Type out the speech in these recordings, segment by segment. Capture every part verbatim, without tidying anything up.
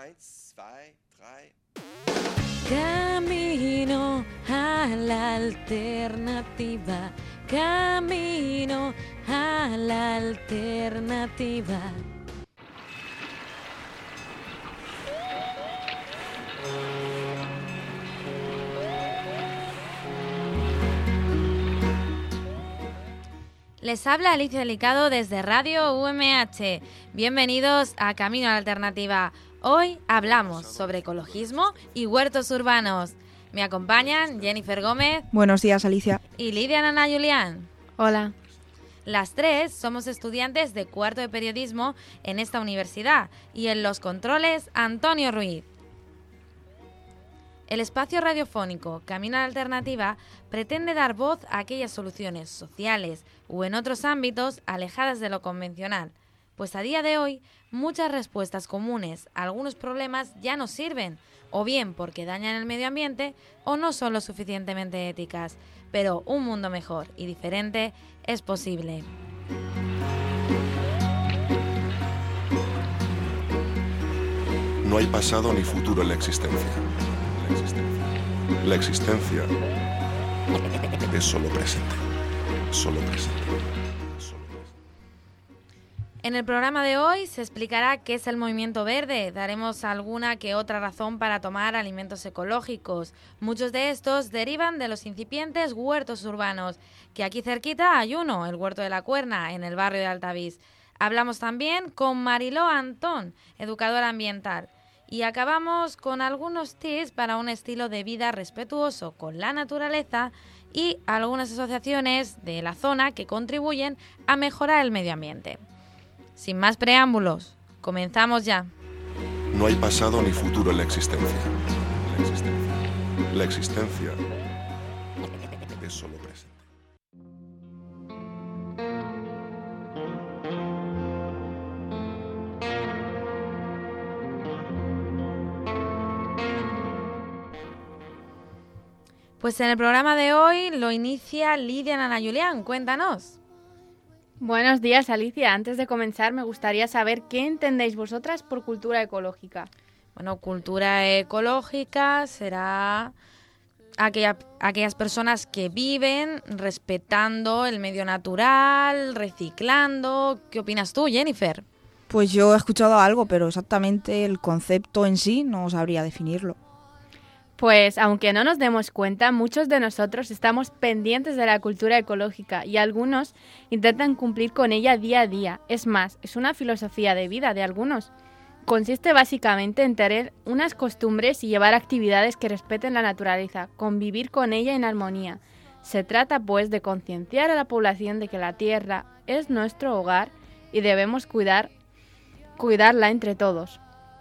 Camino a la alternativa, camino a la alternativa. Les habla Alicia Delicado desde Radio U M H. Bienvenidos a Camino a la Alternativa. Hoy hablamos sobre ecologismo y huertos urbanos. Me acompañan Jennifer Gómez. Buenos días, Alicia. Y Lidia Nana Julián. Hola. Las tres somos estudiantes de cuarto de periodismo en esta universidad y en los controles Antonio Ruiz. El espacio radiofónico Camino a la Alternativa pretende dar voz a aquellas soluciones sociales o en otros ámbitos alejadas de lo convencional, pues a día de hoy muchas respuestas comunes a algunos problemas ya no sirven, o bien porque dañan el medio ambiente o no son lo suficientemente éticas, pero un mundo mejor y diferente es posible. No hay pasado ni futuro en la existencia. La existencia. La existencia es solo presente. Solo presente. Solo presente. En el programa de hoy se explicará qué es el movimiento verde. Daremos alguna que otra razón para tomar alimentos ecológicos. Muchos de estos derivan de los incipientes huertos urbanos, que aquí cerquita hay uno, el Huerto de la Cuerna, en el barrio de Altavís. Hablamos también con Mariló Antón, educadora ambiental. Y acabamos con algunos tips para un estilo de vida respetuoso con la naturaleza y algunas asociaciones de la zona que contribuyen a mejorar el medio ambiente. Sin más preámbulos, comenzamos ya. No hay pasado ni futuro en la existencia. La existencia. La existencia es solo presente. Pues en el programa de hoy lo inicia Lidia Nana Julián. Cuéntanos. Buenos días, Alicia. Antes de comenzar, me gustaría saber qué entendéis vosotras por cultura ecológica. Bueno, cultura ecológica será aquella, aquellas personas que viven respetando el medio natural, reciclando. ¿Qué opinas tú, Jennifer? Pues yo he escuchado algo, pero exactamente el concepto en sí no sabría definirlo. Pues, aunque no nos demos cuenta, muchos de nosotros estamos pendientes de la cultura ecológica y algunos intentan cumplir con ella día a día. Es más, es una filosofía de vida de algunos. Consiste básicamente en tener unas costumbres y llevar actividades que respeten la naturaleza, convivir con ella en armonía. Se trata, pues, de concienciar a la población de que la tierra es nuestro hogar y debemos cuidar, cuidarla entre todos.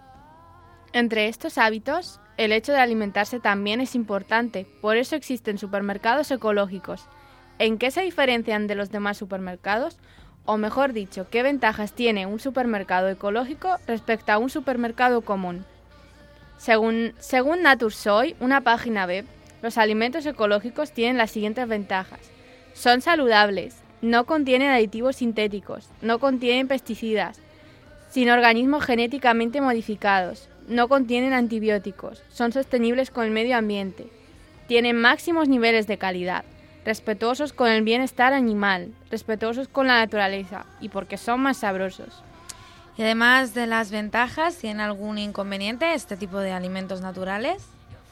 Entre estos hábitos, el hecho de alimentarse también es importante, por eso existen supermercados ecológicos. ¿En qué se diferencian de los demás supermercados? O mejor dicho, ¿qué ventajas tiene un supermercado ecológico respecto a un supermercado común? Según, según Natursoy, una página web, los alimentos ecológicos tienen las siguientes ventajas. Son saludables, no contienen aditivos sintéticos, no contienen pesticidas, sin organismos genéticamente modificados, no contienen antibióticos, son sostenibles con el medio ambiente, tienen máximos niveles de calidad, respetuosos con el bienestar animal, respetuosos con la naturaleza y porque son más sabrosos. Y además de las ventajas, ¿tiene algún inconveniente este tipo de alimentos naturales?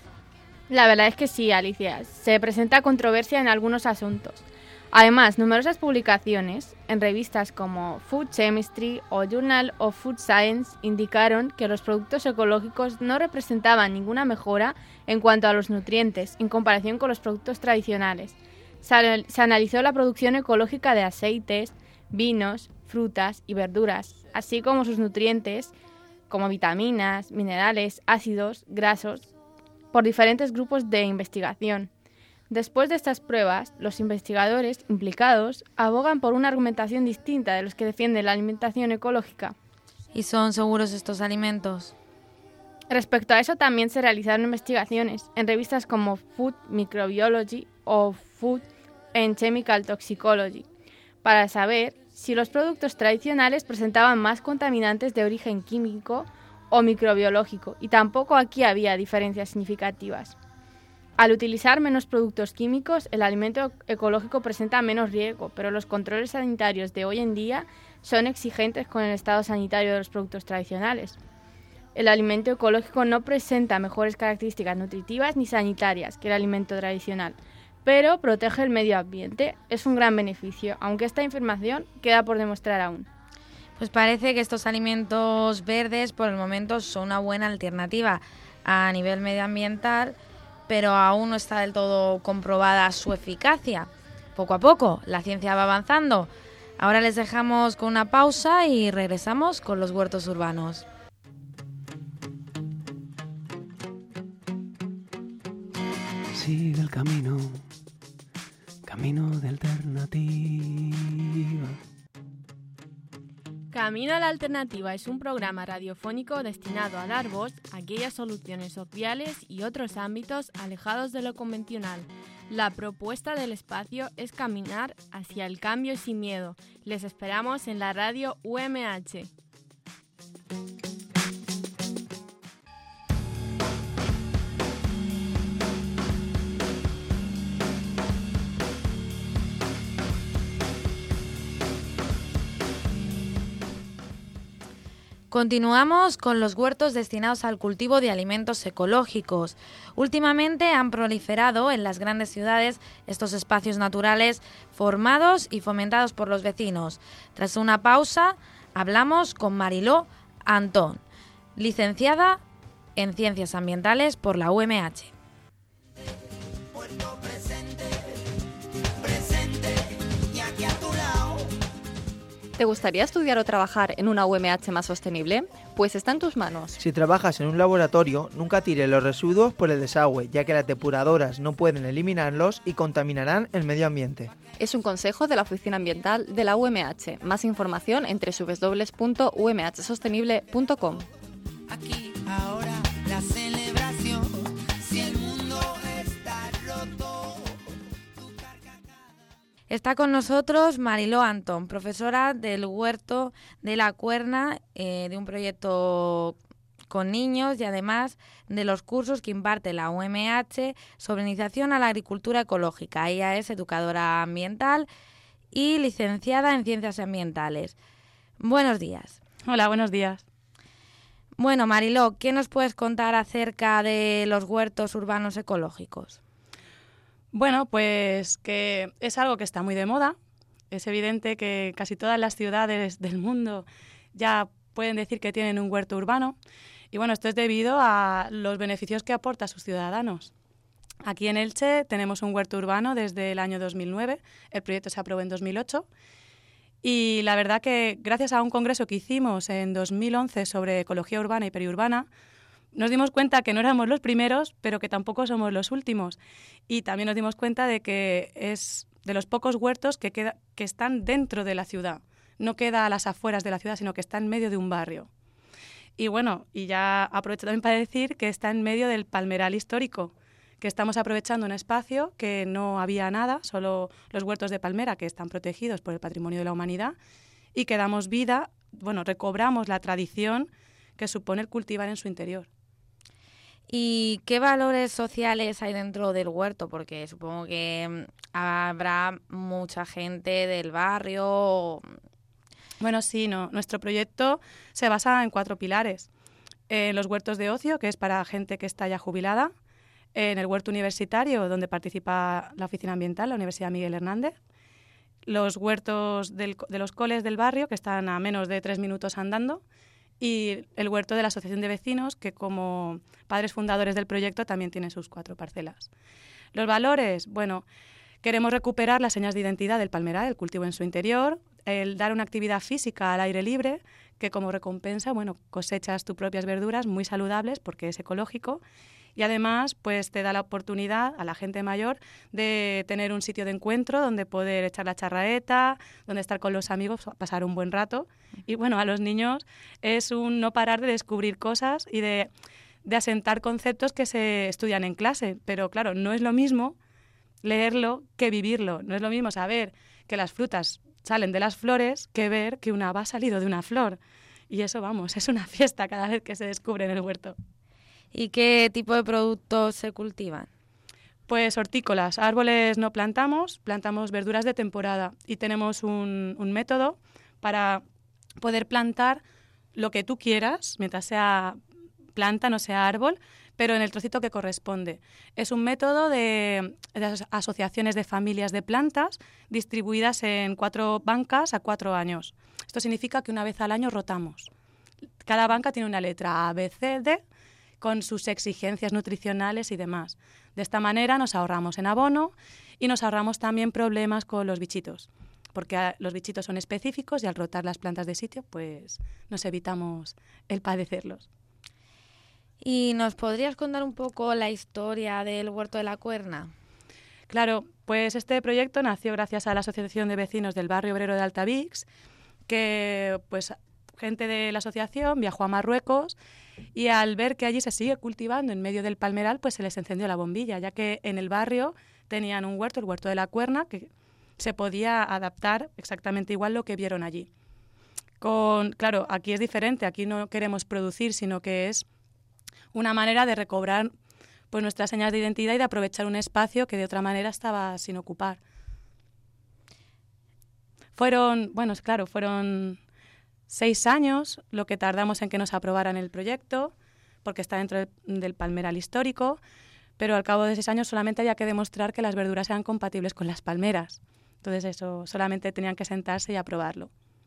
La verdad es que sí, Alicia, se presenta controversia en algunos asuntos. Además, numerosas publicaciones en revistas como Food Chemistry o Journal of Food Science indicaron que los productos ecológicos no representaban ninguna mejora en cuanto a los nutrientes en comparación con los productos tradicionales. Se, se analizó la producción ecológica de aceites, vinos, frutas y verduras, así como sus nutrientes como vitaminas, minerales, ácidos, grasos, por diferentes grupos de investigación. Después de estas pruebas, los investigadores implicados abogan por una argumentación distinta de los que defienden la alimentación ecológica. ¿Y son seguros estos alimentos? Respecto a eso, también se realizaron investigaciones en revistas como Food Microbiology o Food and Chemical Toxicology para saber si los productos tradicionales presentaban más contaminantes de origen químico o microbiológico, y tampoco aquí había diferencias significativas. Al utilizar menos productos químicos, el alimento ecológico presenta menos riesgo, pero los controles sanitarios de hoy en día son exigentes con el estado sanitario de los productos tradicionales. El alimento ecológico no presenta mejores características nutritivas ni sanitarias que el alimento tradicional, pero protege el medio ambiente. Es un gran beneficio, aunque esta información queda por demostrar aún. Pues parece que estos alimentos verdes por el momento son una buena alternativa a nivel medioambiental, pero aún no está del todo comprobada su eficacia. Poco a poco, la ciencia va avanzando. Ahora les dejamos con una pausa y regresamos con los huertos urbanos. Sigue el camino, camino de alternativa. Camino a la Alternativa es un programa radiofónico destinado a dar voz a aquellas soluciones sociales y otros ámbitos alejados de lo convencional. La propuesta del espacio es caminar hacia el cambio sin miedo. Les esperamos en la radio U M H. Continuamos con los huertos destinados al cultivo de alimentos ecológicos. Últimamente han proliferado en las grandes ciudades estos espacios naturales formados y fomentados por los vecinos. Tras una pausa, hablamos con Mariló Antón, licenciada en Ciencias Ambientales por la U M H. ¿Te gustaría estudiar o trabajar en una U M H más sostenible? Pues está en tus manos. Si trabajas en un laboratorio, nunca tires los residuos por el desagüe, ya que las depuradoras no pueden eliminarlos y contaminarán el medio ambiente. Es un consejo de la Oficina Ambiental de la U M H. Más información en doble u doble u doble u punto u m h sostenible punto com. Aquí, ahora, la celebración. Si el mundo está roto. Está con nosotros Mariló Antón, profesora del Huerto de la Cuerna, eh, de un proyecto con niños y además de los cursos que imparte la U M H sobre iniciación a la agricultura ecológica. Ella es educadora ambiental y licenciada en Ciencias Ambientales. Buenos días. Hola, buenos días. Bueno, Mariló, ¿qué nos puedes contar acerca de los huertos urbanos ecológicos? Bueno, pues que es algo que está muy de moda. Es evidente que casi todas las ciudades del mundo ya pueden decir que tienen un huerto urbano. Y bueno, esto es debido a los beneficios que aporta a sus ciudadanos. Aquí en Elche tenemos un huerto urbano desde el año dos mil nueve. El proyecto se aprobó en dos mil ocho. Y la verdad que gracias a un congreso que hicimos en dos mil once sobre ecología urbana y periurbana, nos dimos cuenta que no éramos los primeros, pero que tampoco somos los últimos. Y también nos dimos cuenta de que es de los pocos huertos que, queda, que están dentro de la ciudad. No queda a las afueras de la ciudad, sino que está en medio de un barrio. Y bueno, y ya aprovecho también para decir que está en medio del Palmeral histórico, que estamos aprovechando un espacio que no había nada, solo los huertos de palmera que están protegidos por el Patrimonio de la Humanidad, y que damos vida, bueno, recobramos la tradición que supone el cultivar en su interior. ¿Y qué valores sociales hay dentro del huerto? Porque supongo que habrá mucha gente del barrio. Bueno, sí, no. Nuestro proyecto se basa en cuatro pilares. En los huertos de ocio, que es para gente que está ya jubilada. En el huerto universitario, donde participa la Oficina Ambiental, la Universidad Miguel Hernández. Los huertos del, de los coles del barrio, que están a menos de tres minutos andando. Y el huerto de la Asociación de Vecinos, que como padres fundadores del proyecto también tiene sus cuatro parcelas. Los valores, bueno, queremos recuperar las señas de identidad del palmeral, el cultivo en su interior, el dar una actividad física al aire libre, que como recompensa, bueno, cosechas tus propias verduras muy saludables porque es ecológico. Y además, pues te da la oportunidad a la gente mayor de tener un sitio de encuentro donde poder echar la charraeta, donde estar con los amigos, pasar un buen rato. Y bueno, a los niños es un no parar de descubrir cosas y de, de asentar conceptos que se estudian en clase. Pero claro, no es lo mismo leerlo que vivirlo. No es lo mismo saber que las frutas salen de las flores que ver que una haba ha salido de una flor. y eso, vamos, es una fiesta cada vez que se descubre en el huerto. ¿Y qué tipo de productos se cultivan? Pues hortícolas, árboles no plantamos, plantamos verduras de temporada y tenemos un, un método para poder plantar lo que tú quieras, mientras sea planta, no sea árbol, pero en el trocito que corresponde. Es un método de, de asociaciones de familias de plantas distribuidas en cuatro bancas a cuatro años. Esto significa que una vez al año rotamos. Cada banca tiene una letra A, B, C, D, con sus exigencias nutricionales y demás. De esta manera nos ahorramos en abono y nos ahorramos también problemas con los bichitos, porque los bichitos son específicos y al rotar las plantas de sitio, pues nos evitamos el padecerlos. ¿Y nos podrías contar un poco la historia del Huerto de la Cuerna? Claro, pues este proyecto nació gracias a la Asociación de Vecinos del Barrio Obrero de Altavix, que pues gente de la asociación viajó a Marruecos y al ver que allí se sigue cultivando en medio del palmeral, pues se les encendió la bombilla, ya que en el barrio tenían un huerto, el Huerto de la Cuerna, que se podía adaptar exactamente igual lo que vieron allí. Con, claro, aquí es diferente, aquí no queremos producir, sino que es una manera de recobrar pues nuestras señas de identidad y de aprovechar un espacio que de otra manera estaba sin ocupar. Fueron, bueno, claro, fueron seis años lo que tardamos en que nos aprobaran el proyecto, porque está dentro del, del palmeral histórico, pero al cabo de seis años solamente había que demostrar que las verduras eran compatibles con las palmeras. Entonces eso, solamente tenían que sentarse y aprobarlo.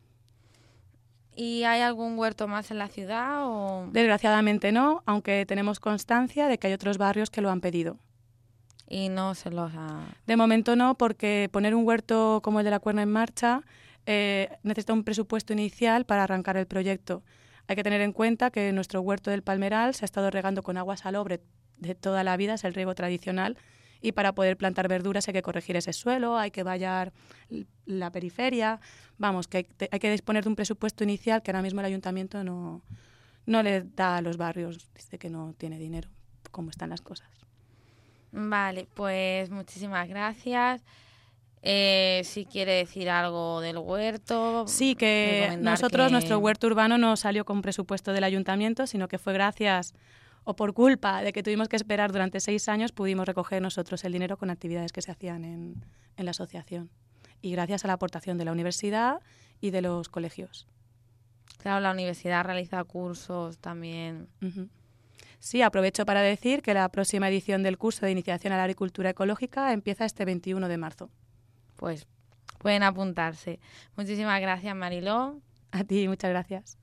¿Y hay algún huerto más en la ciudad? O... Desgraciadamente no, aunque tenemos constancia de que hay otros barrios que lo han pedido. Y no se los ha... De momento no, porque poner un huerto como el de la Cuerna en marcha eh, necesita un presupuesto inicial para arrancar el proyecto. Hay que tener en cuenta que nuestro huerto del Palmeral se ha estado regando con agua salobre de toda la vida, es el riego tradicional, y para poder plantar verduras hay que corregir ese suelo, hay que vallar la periferia, vamos, que hay, hay que disponer de un presupuesto inicial que ahora mismo el ayuntamiento no, no le da a los barrios, dice que no tiene dinero, como están las cosas. Vale, pues muchísimas gracias. Eh, si quiere decir algo del huerto. Sí, que nosotros, que... nuestro huerto urbano no salió con presupuesto del ayuntamiento, sino que fue gracias o por culpa de que tuvimos que esperar durante seis años, pudimos recoger nosotros el dinero con actividades que se hacían en, en la asociación. Y gracias a la aportación de la universidad y de los colegios. Claro, la universidad realiza cursos también. Uh-huh. Sí, aprovecho para decir que la próxima edición del curso de iniciación a la agricultura ecológica empieza este veintiuno de marzo. Pues pueden apuntarse. Muchísimas gracias, Mariló. A ti, muchas gracias.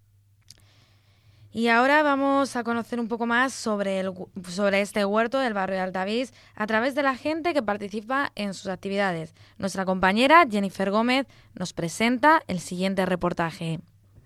Y ahora vamos a conocer un poco más sobre, el, sobre este huerto del barrio de Altavix a través de la gente que participa en sus actividades. Nuestra compañera Jennifer Gómez nos presenta el siguiente reportaje.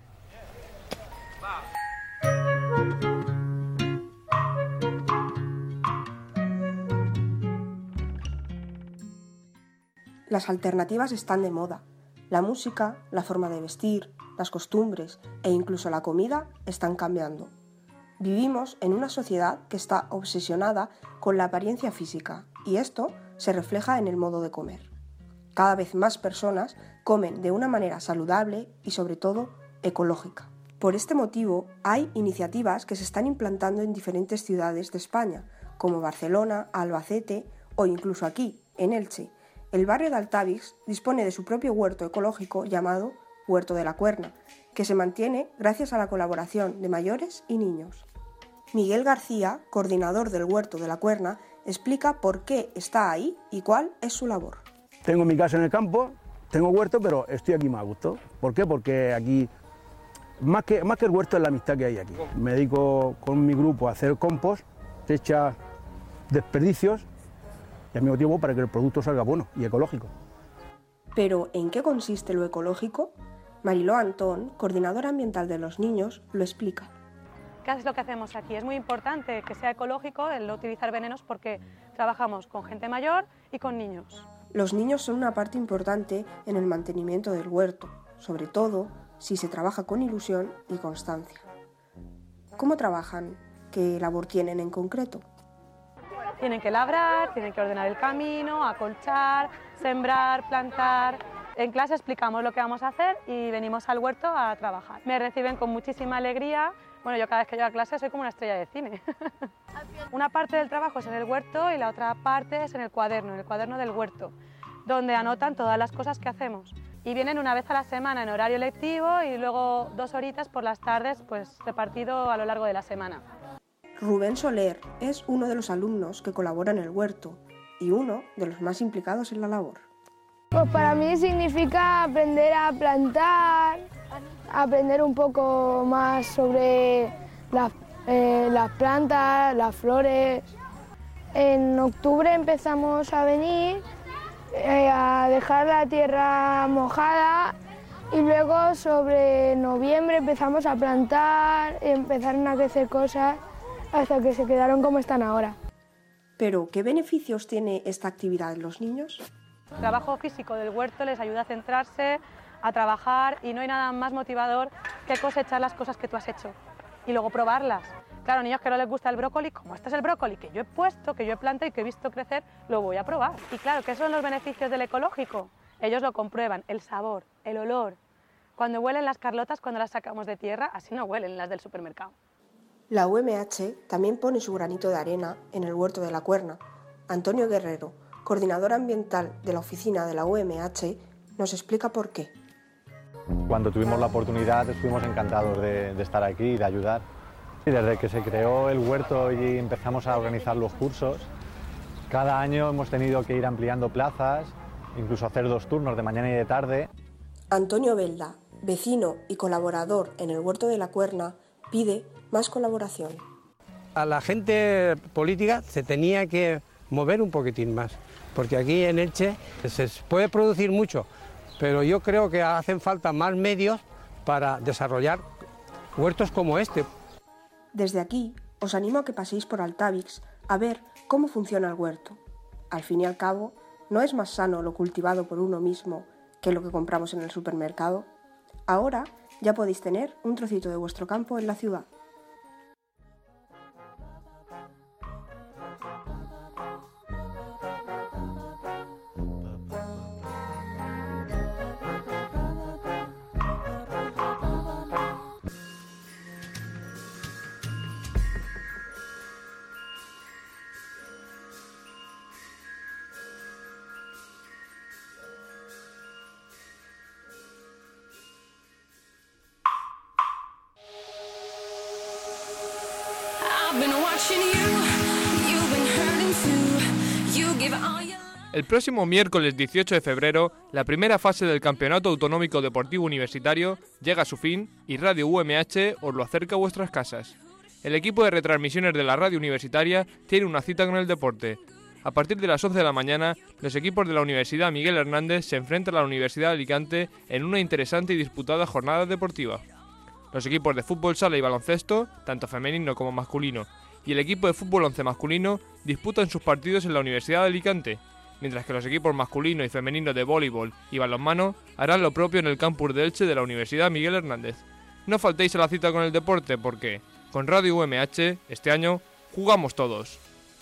Las alternativas están de moda. La música, la forma de vestir, las costumbres e incluso la comida están cambiando. Vivimos en una sociedad que está obsesionada con la apariencia física y esto se refleja en el modo de comer. Cada vez más personas comen de una manera saludable y sobre todo ecológica. Por este motivo hay iniciativas que se están implantando en diferentes ciudades de España, como Barcelona, Albacete o incluso aquí, en Elche. El barrio de Altavix dispone de su propio huerto ecológico llamado Huerto de la Cuerna, que se mantiene gracias a la colaboración de mayores y niños. Miguel García, coordinador del Huerto de la Cuerna, explica por qué está ahí y cuál es su labor. Tengo mi casa en el campo, tengo huerto, pero estoy aquí más a gusto. ¿Por qué? Porque aquí, más que, más que el huerto, es la amistad que hay aquí. Me dedico con mi grupo a hacer compost, se echa desperdicios, y al mismo tiempo para que el producto salga bueno y ecológico. ¿Pero en qué consiste lo ecológico? Mariló Antón, coordinadora ambiental de los niños, lo explica. ¿Qué es lo que hacemos aquí? Es muy importante que sea ecológico el no utilizar venenos porque trabajamos con gente mayor y con niños. Los niños son una parte importante en el mantenimiento del huerto, sobre todo si se trabaja con ilusión y constancia. ¿Cómo trabajan? ¿Qué labor tienen en concreto? Tienen que labrar, tienen que ordenar el camino, acolchar, sembrar, plantar, En clase explicamos lo que vamos a hacer y venimos al huerto a trabajar. Me reciben con muchísima alegría. Bueno, yo cada vez que llego a clase soy como una estrella de cine. Una parte del trabajo es en el huerto y la otra parte es en el cuaderno, en el cuaderno del huerto, donde anotan todas las cosas que hacemos. Y vienen una vez a la semana en horario lectivo y luego dos horitas por las tardes, pues repartido a lo largo de la semana. Rubén Soler es uno de los alumnos que colabora en el huerto y uno de los más implicados en la labor. Pues para mí significa aprender a plantar, aprender un poco más sobre las, eh, las plantas, las flores. En octubre empezamos a venir eh, a dejar la tierra mojada y luego sobre noviembre empezamos a plantar, empezaron a crecer cosas hasta que se quedaron como están ahora. Pero, ¿qué beneficios tiene esta actividad en los niños? El trabajo físico del huerto les ayuda a centrarse, a trabajar y no hay nada más motivador que cosechar las cosas que tú has hecho y luego probarlas. Claro, niños que no les gusta el brócoli, como este es el brócoli que yo he puesto, que yo he plantado y que he visto crecer, lo voy a probar. Y claro, ¿qué son los beneficios del ecológico? Ellos lo comprueban, el sabor, el olor. Cuando huelen las carlotas, cuando las sacamos de tierra, así no huelen las del supermercado. La U M H también pone su granito de arena en el huerto de la Cuerna. Antonio Guerrero, coordinador ambiental de la oficina de la U M H, nos explica por qué. Cuando tuvimos la oportunidad estuvimos encantados de, de estar aquí y de ayudar. Y desde que se creó el huerto y empezamos a organizar los cursos, cada año hemos tenido que ir ampliando plazas, incluso hacer dos turnos de mañana y de tarde. Antonio Belda, vecino y colaborador en el huerto de la Cuerna, pide más colaboración. A la gente política se tenía que mover un poquitín más, porque aquí en Elche se puede producir mucho, pero yo creo que hacen falta más medios para desarrollar huertos como este. Desde aquí os animo a que paséis por Altavix a ver cómo funciona el huerto. Al fin y al cabo, ¿no es más sano lo cultivado por uno mismo que lo que compramos en el supermercado? Ahora ya podéis tener un trocito de vuestro campo en la ciudad. El próximo miércoles dieciocho de febrero, la primera fase del Campeonato Autonómico Deportivo Universitario llega a su fin y Radio U M H os lo acerca a vuestras casas. El equipo de retransmisiones de la radio universitaria tiene una cita con el deporte. A partir de las once de la mañana, los equipos de la Universidad Miguel Hernández se enfrentan a la Universidad de Alicante en una interesante y disputada jornada deportiva. Los equipos de fútbol sala y baloncesto, tanto femenino como masculino, y el equipo de fútbol once masculino disputan sus partidos en la Universidad de Alicante, mientras que los equipos masculino y femenino de voleibol y balonmano harán lo propio en el campus de Elche de la Universidad Miguel Hernández. No faltéis a la cita con el deporte porque, con Radio U M H, este año, jugamos todos.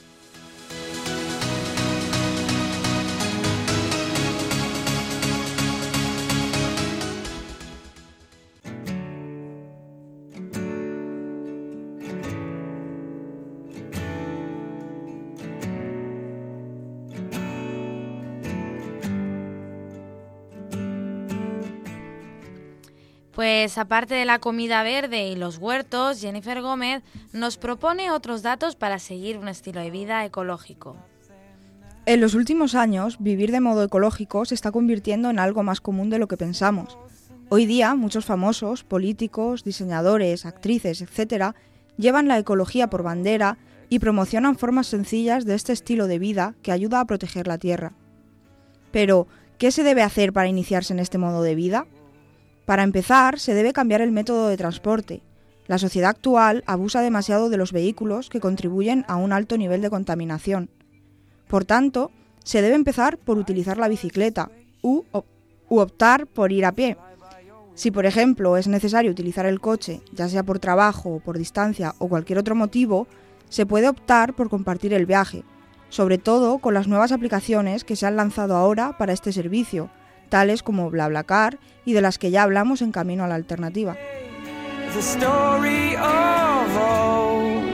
Pues aparte de la comida verde y los huertos, Jennifer Gómez nos propone otros datos para seguir un estilo de vida ecológico. En los últimos años, vivir de modo ecológico se está convirtiendo en algo más común de lo que pensamos. Hoy día, muchos famosos, políticos, diseñadores, actrices, etcétera, llevan la ecología por bandera y promocionan formas sencillas de este estilo de vida que ayuda a proteger la tierra. Pero, ¿qué se debe hacer para iniciarse en este modo de vida? Para empezar, se debe cambiar el método de transporte. La sociedad actual abusa demasiado de los vehículos que contribuyen a un alto nivel de contaminación. Por tanto, se debe empezar por utilizar la bicicleta u, u optar por ir a pie. Si, por ejemplo, es necesario utilizar el coche, ya sea por trabajo, por distancia o cualquier otro motivo, se puede optar por compartir el viaje, sobre todo con las nuevas aplicaciones que se han lanzado ahora para este servicio, tales como BlaBlaCar y de las que ya hablamos en Camino a la Alternativa. The story of old,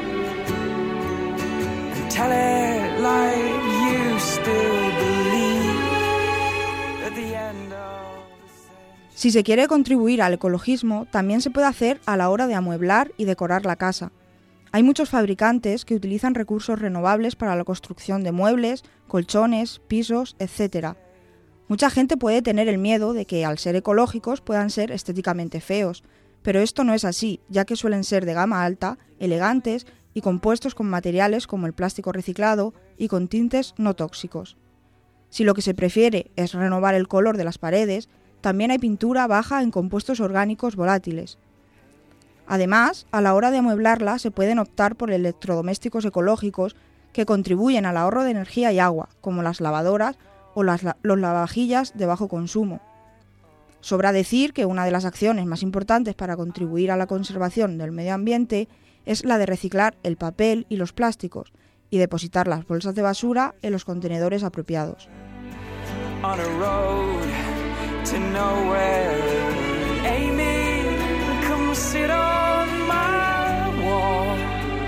and tell it like you still believe at the end of the century. Si se quiere contribuir al ecologismo, también se puede hacer a la hora de amueblar y decorar la casa. Hay muchos fabricantes que utilizan recursos renovables para la construcción de muebles, colchones, pisos, etcétera. Mucha gente puede tener el miedo de que, al ser ecológicos, puedan ser estéticamente feos, pero esto no es así, ya que suelen ser de gama alta, elegantes y compuestos con materiales como el plástico reciclado y con tintes no tóxicos. Si lo que se prefiere es renovar el color de las paredes, también hay pintura baja en compuestos orgánicos volátiles. Además, a la hora de amueblarla se pueden optar por electrodomésticos ecológicos que contribuyen al ahorro de energía y agua, como las lavadoras o las, los lavavajillas de bajo consumo. Sobra decir que una de las acciones más importantes para contribuir a la conservación del medio ambiente es la de reciclar el papel y los plásticos y depositar las bolsas de basura en los contenedores apropiados. On a road to nowhere, Amy, come sit on my wall.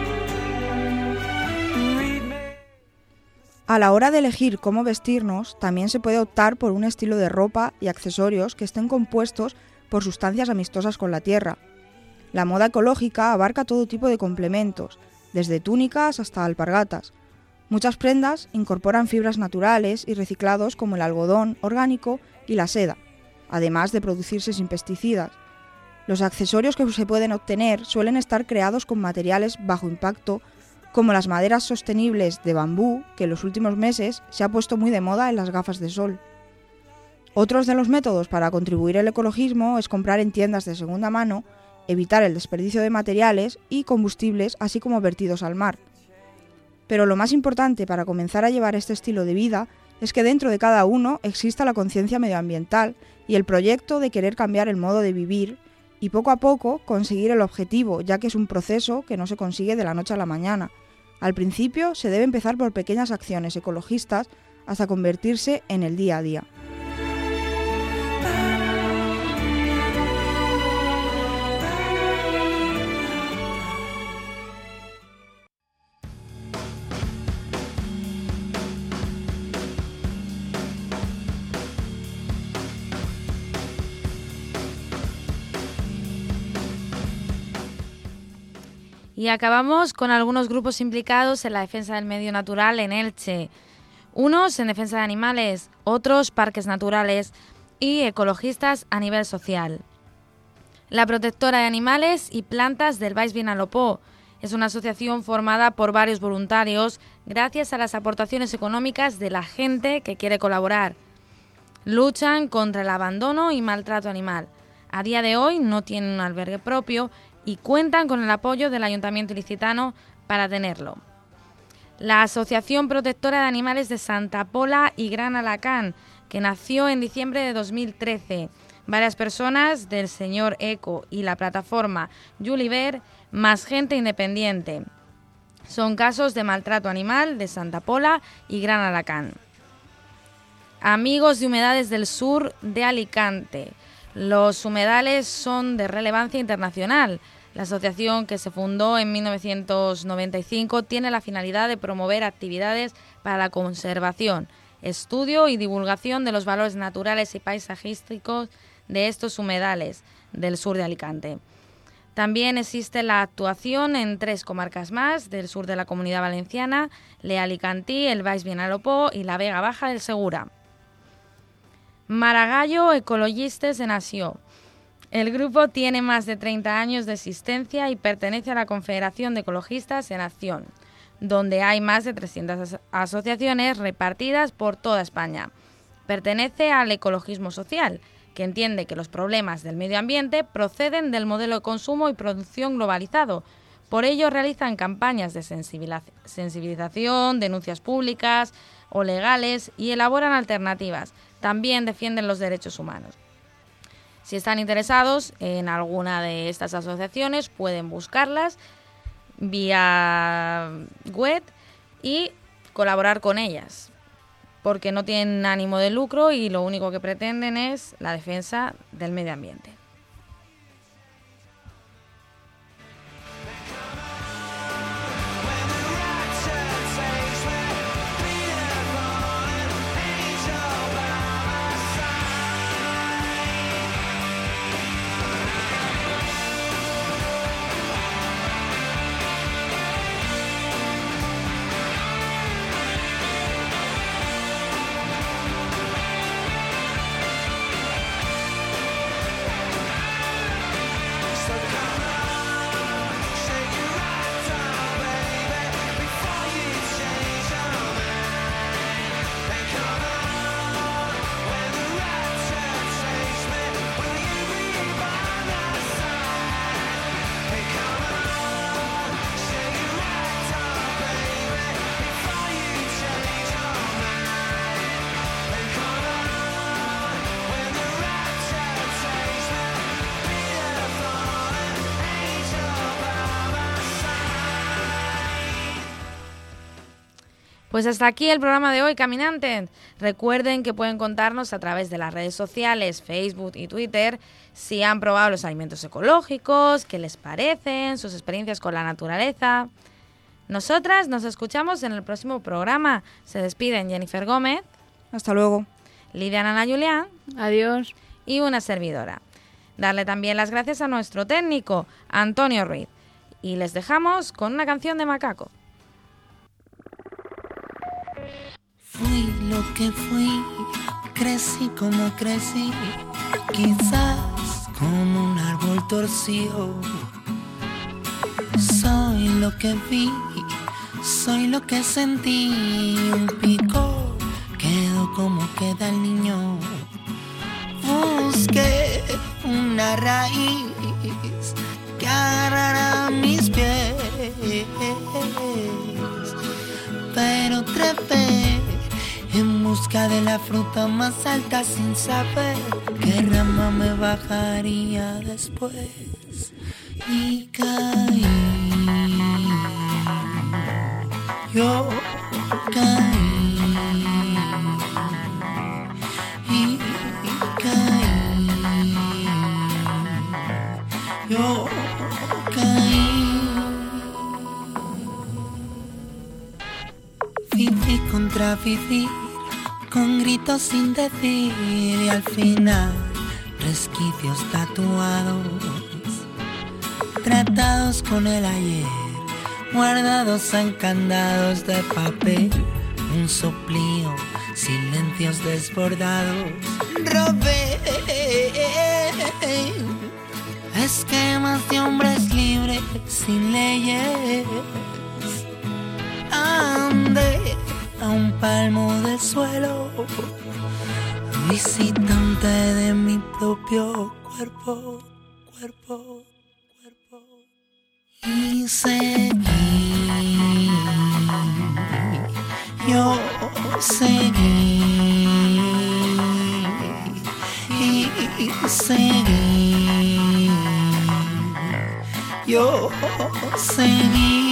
Read me. A la hora de elegir cómo vestirnos, también se puede optar por un estilo de ropa y accesorios que estén compuestos por sustancias amistosas con la tierra. La moda ecológica abarca todo tipo de complementos, desde túnicas hasta alpargatas. Muchas prendas incorporan fibras naturales y reciclados como el algodón orgánico y la seda, además de producirse sin pesticidas. Los accesorios que se pueden obtener suelen estar creados con materiales bajo impacto, como las maderas sostenibles de bambú, que en los últimos meses se ha puesto muy de moda en las gafas de sol. Otros de los métodos para contribuir al ecologismo es comprar en tiendas de segunda mano, evitar el desperdicio de materiales y combustibles, así como vertidos al mar. Pero lo más importante para comenzar a llevar este estilo de vida es que dentro de cada uno exista la conciencia medioambiental y el proyecto de querer cambiar el modo de vivir y poco a poco conseguir el objetivo, ya que es un proceso que no se consigue de la noche a la mañana. Al principio se debe empezar por pequeñas acciones ecologistas hasta convertirse en el día a día. Y acabamos con algunos grupos implicados en la defensa del medio natural en Elche. Unos en defensa de animales, otros parques naturales y ecologistas a nivel social. La Protectora de Animales y Plantas del Baix Vinalopó es una asociación formada por varios voluntarios gracias a las aportaciones económicas de la gente que quiere colaborar. Luchan contra el abandono y maltrato animal. A día de hoy no tienen un albergue propio y cuentan con el apoyo del Ayuntamiento ilicitano para tenerlo. La Asociación Protectora de Animales de Santa Pola y Gran Alacant, que nació en diciembre de dos mil trece. Varias personas del Señor Eco y la plataforma Juliver, más gente independiente. Son casos de maltrato animal de Santa Pola y Gran Alacant. Amigos de Humedales del Sur de Alicante. Los humedales son de relevancia internacional. La asociación, que se fundó en mil novecientos noventa y cinco, tiene la finalidad de promover actividades para la conservación, estudio y divulgación de los valores naturales y paisajísticos de estos humedales del sur de Alicante. También existe la actuación en tres comarcas más del sur de la Comunidad Valenciana: Le Alicantí, el Baix Vinalopó y la Vega Baja del Segura. Maragallo Ecologistes de Nació. El grupo tiene más de treinta años de existencia y pertenece a la Confederación de Ecologistas en Acción, donde hay más de trescientas asociaciones repartidas por toda España. Pertenece al ecologismo social, que entiende que los problemas del medio ambiente proceden del modelo de consumo y producción globalizado. Por ello realizan campañas de sensibilización, denuncias públicas o legales y elaboran alternativas. También defienden los derechos humanos. Si están interesados en alguna de estas asociaciones, pueden buscarlas vía web y colaborar con ellas. porque no tienen ánimo de lucro y lo único que pretenden es la defensa del medio ambiente. Pues hasta aquí el programa de hoy, caminantes. Recuerden que pueden contarnos a través de las redes sociales, Facebook y Twitter, si han probado los alimentos ecológicos, qué les parecen, sus experiencias con la naturaleza. Nosotras nos escuchamos en el próximo programa. Se despiden Jennifer Gómez. Hasta luego. Lidia Ana Julián. Adiós. Y una servidora. Darle también las gracias a nuestro técnico, Antonio Ruiz. Y les dejamos con una canción de Macaco. Fui lo que fui, crecí como crecí, quizás como un árbol torcido. Soy lo que vi, soy lo que sentí, un pico quedó como queda el niño. Busqué una raíz que agarrara mis pies, pero trepé en busca de la fruta más alta sin saber qué rama me bajaría después. Y caí, yo caí, y caí, yo caí. Viví contra vivir, con gritos sin decir, y al final resquicios tatuados, tratados con el ayer, guardados en candados de papel, un soplío, silencios desbordados. Robé esquemas de hombres libres sin leyes. Andé a un palmo del suelo, visitante de mi propio cuerpo, cuerpo, cuerpo. Y seguí, yo seguí, y seguí, yo seguí.